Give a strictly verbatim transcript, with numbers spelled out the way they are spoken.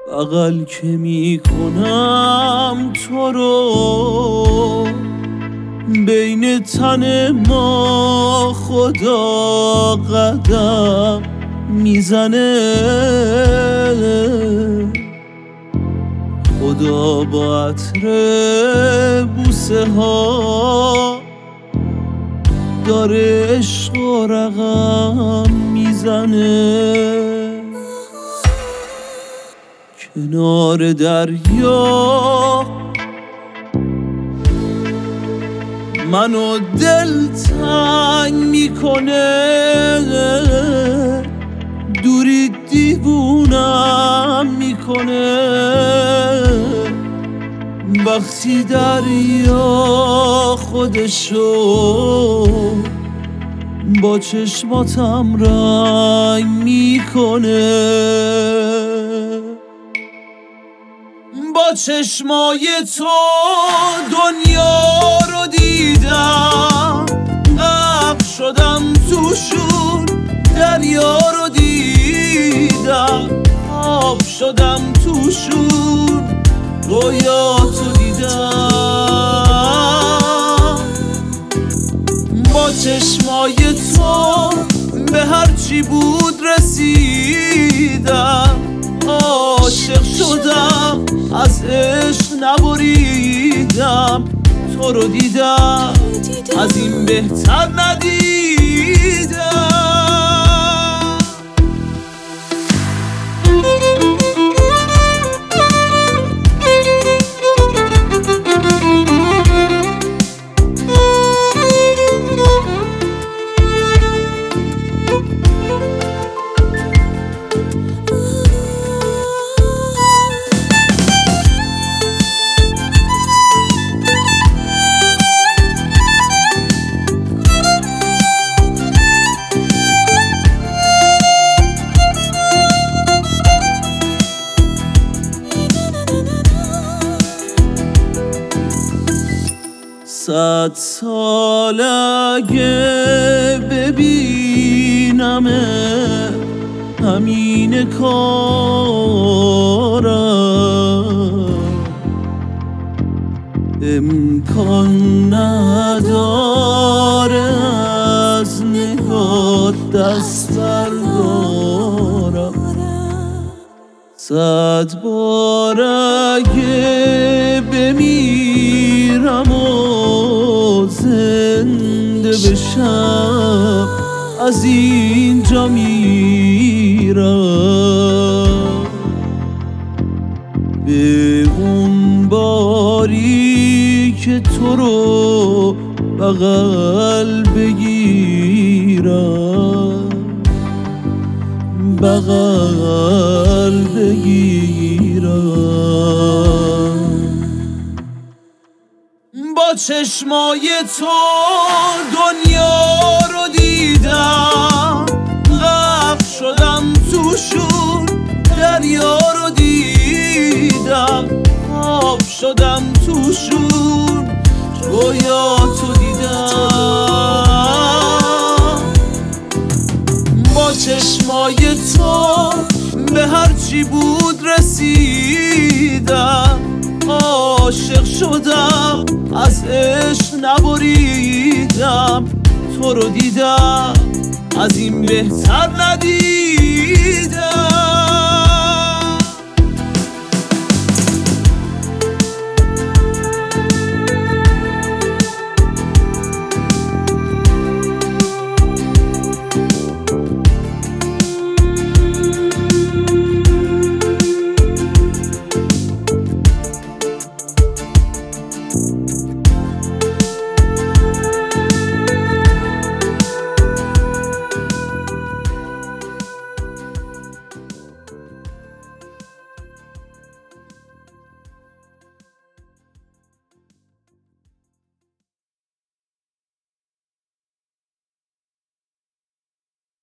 بغل که میکنم تو رو، بین تن ما خدا قدم میزنه. خدا با عطر بوسه ها داره عشق و رقم میزنه. کنار دریا منو دل تنگ میکنه، دوری دیوونم میکنه. وقتی دریا خودشو با چشماتم رنگ میکنه. با چشمای تو دنیا رو دیدم، غرق شدم توشون. دریا رو دیدم، آب شدم توشون. رویاتو دیدم. با چشمای تو به هرچی بود رسیدم. عاشق شدم، از عشق نبریدم. تو رو دیدم، از این بهتر ندیدم. صد سال اگه ببینم همین کارم، امکان نداره از نگات دست بردارم. صد بار اگه بمیرم و زنده بشم، از اینجا میرم به اون باری که تو رو بغل بگیرم، بغل بگیرم. با چشمای تو دنیا رو دیدم، غرق شدم توشون. دریا رو دیدم، آب شدم توشون. رویاتو دیدم. با چشمای تو به هرچی بود رسیدم. عاشق شدم، از عشق نبریدم. تو رو دیدم، از این بهتر ندیدم.